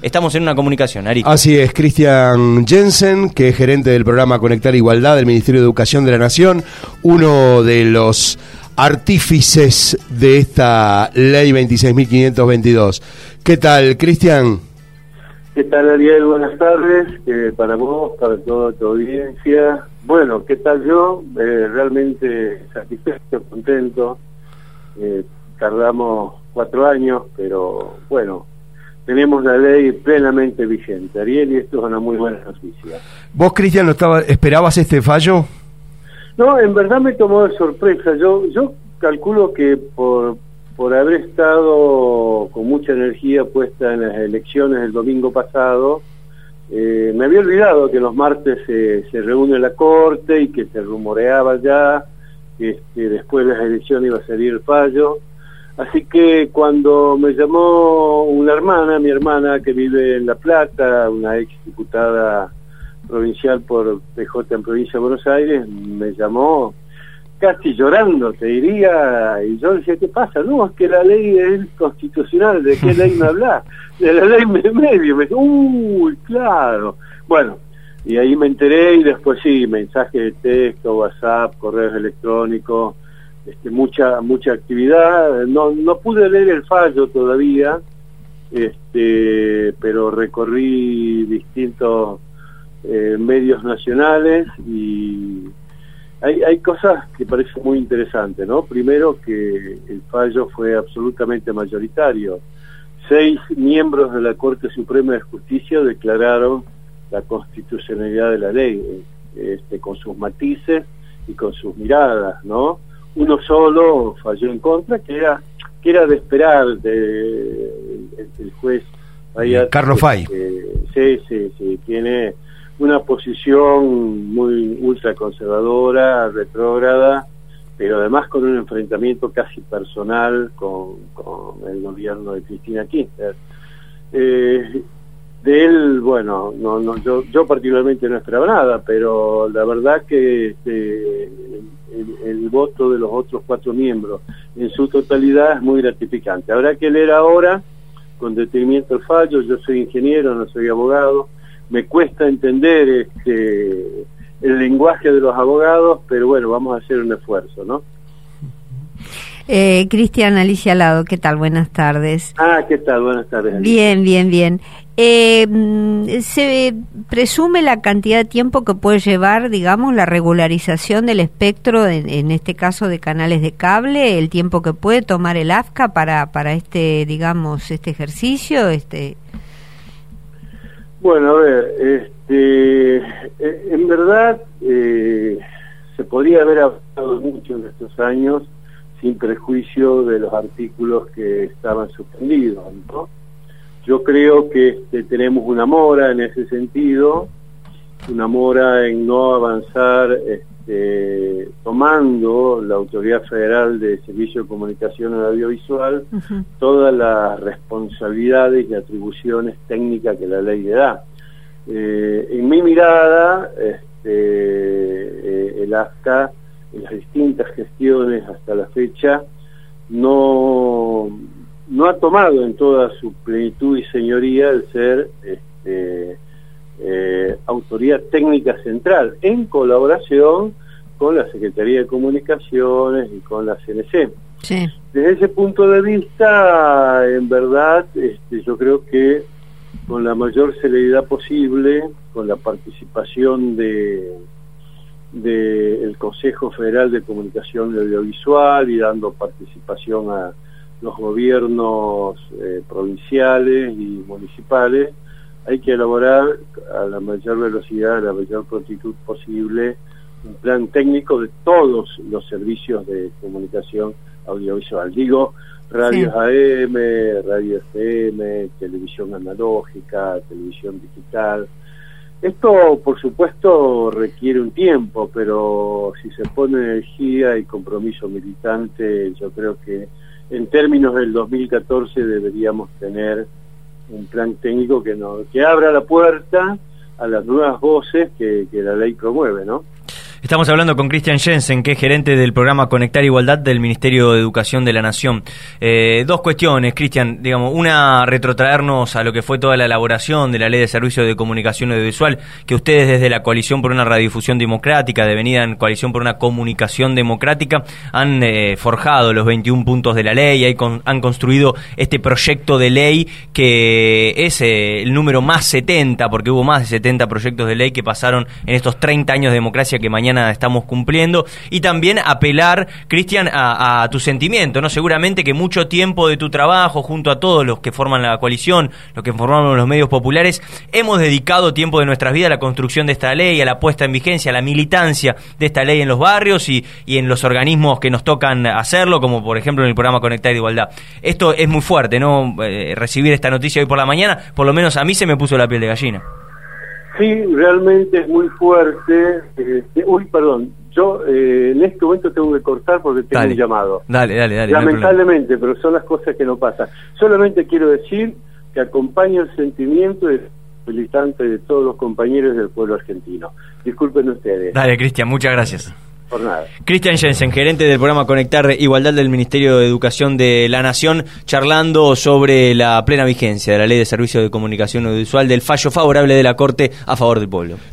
estamos en una comunicación, Ari. Así es, Cristian Jensen, que es gerente del programa Conectar Igualdad del Ministerio de Educación de la Nación, uno de los artífices de esta ley 26.522. ¿Qué tal, Cristian? ¿Qué tal, Ariel? Buenas tardes, para vos, para toda tu audiencia. Bueno, ¿qué tal yo? Realmente satisfecho, contento. Tardamos 4 años, pero bueno, tenemos la ley plenamente vigente, Ariel, y esto es una muy buena noticia. ¿Vos, Cristian, esperabas este fallo? No, en verdad me tomó de sorpresa. Yo calculo que por haber estado con mucha energía puesta en las elecciones el domingo pasado, me había olvidado que los martes se reúne la Corte y que se rumoreaba ya que después de las elecciones iba a salir el fallo. Así que cuando me llamó mi hermana que vive en La Plata, una ex diputada provincial por PJ en Provincia de Buenos Aires, me llamó casi llorando, te diría, y yo decía, ¿qué pasa? No, es que la ley es constitucional. ¿De qué ley me hablas? De la ley medio. Me dijo, uy, claro. Bueno, y ahí me enteré, y después sí, mensajes de texto, WhatsApp, correos electrónicos, mucha actividad. No pude leer el fallo todavía, pero recorrí distintos medios nacionales y hay cosas que parecen muy interesantes, ¿no? Primero, que el fallo fue absolutamente mayoritario. 6 miembros de la Corte Suprema de Justicia declararon la constitucionalidad de la ley, con sus matices y con sus miradas, ¿no? Uno solo falló en contra, que era de esperar el juez Carlos Fay. Sí, tiene una posición muy ultraconservadora, retrógrada, pero además con un enfrentamiento casi personal con el gobierno de Cristina Kirchner. De él, bueno, yo particularmente no esperaba nada, pero la verdad que el voto de los otros 4 miembros en su totalidad es muy gratificante. Habrá que leer ahora con detenimiento el fallo. Yo soy ingeniero, no soy abogado. Me cuesta entender el lenguaje de los abogados, pero bueno, vamos a hacer un esfuerzo, ¿no? Cristian, Alicia Lado, ¿qué tal? Buenas tardes. ¿Qué tal? Buenas tardes, Alicia. Bien. ¿Se presume la cantidad de tiempo que puede llevar, digamos, la regularización del espectro, en este caso de canales de cable, el tiempo que puede tomar el AFCA para digamos, este ejercicio? Bueno, a ver, en verdad se podría haber avanzado mucho en estos años sin prejuicio de los artículos que estaban suspendidos, ¿no? Yo creo que tenemos una mora en ese sentido, una mora en no avanzar tomando la Autoridad Federal de Servicio de Comunicación Audiovisual todas las responsabilidades y atribuciones técnicas que la ley le da. En mi mirada, el AFCA, en las distintas gestiones hasta la fecha, no ha tomado en toda su plenitud y señoría el ser autoridad técnica central, en colaboración con la Secretaría de Comunicaciones y con la CNC. Sí. Desde ese punto de vista, en verdad, yo creo que con la mayor celeridad posible, con la participación del Consejo Federal de Comunicación Audiovisual y dando participación a los gobiernos provinciales y municipales, hay que elaborar a la mayor velocidad, a la mayor prontitud posible, un plan técnico de todos los servicios de comunicación audiovisual. Digo, radios AM, radio FM, televisión analógica, televisión digital. Esto, por supuesto, requiere un tiempo, pero si se pone energía y compromiso militante, yo creo que en términos del 2014 deberíamos tener un plan técnico que abra la puerta a las nuevas voces que la ley promueve, ¿no? Estamos hablando con Cristian Jensen, que es gerente del programa Conectar Igualdad del Ministerio de Educación de la Nación. Dos cuestiones, Cristian, digamos, una, retrotraernos a lo que fue toda la elaboración de la Ley de Servicios de Comunicación Audiovisual, que ustedes desde la Coalición por una Radiodifusión Democrática, devenida en Coalición por una Comunicación Democrática, han forjado los 21 puntos de la ley, y han construido este proyecto de ley que es el número más 70, porque hubo más de 70 proyectos de ley que pasaron en estos 30 años de democracia que mañana estamos cumpliendo, y también apelar, Cristian, a tu sentimiento, ¿no? Seguramente que mucho tiempo de tu trabajo junto a todos los que forman la coalición, los que formamos los medios populares, hemos dedicado tiempo de nuestras vidas a la construcción de esta ley, a la puesta en vigencia, a la militancia de esta ley en los barrios y en los organismos que nos tocan hacerlo, como por ejemplo en el programa Conectar Igualdad. Esto es muy fuerte, ¿no? Recibir esta noticia hoy por la mañana, por lo menos a mí se me puso la piel de gallina. Sí, realmente es muy fuerte. Yo en este momento tengo que cortar porque tengo un llamado. Dale. Lamentablemente, pero son las cosas que no pasan. Solamente quiero decir que acompaño el sentimiento de militante de todos los compañeros del pueblo argentino. Disculpen ustedes. Dale, Cristian, muchas gracias. Por nada. Cristian Jensen, gerente del programa Conectar Igualdad del Ministerio de Educación de la Nación, charlando sobre la plena vigencia de la Ley de Servicios de Comunicación Audiovisual, del fallo favorable de la Corte a favor del pueblo.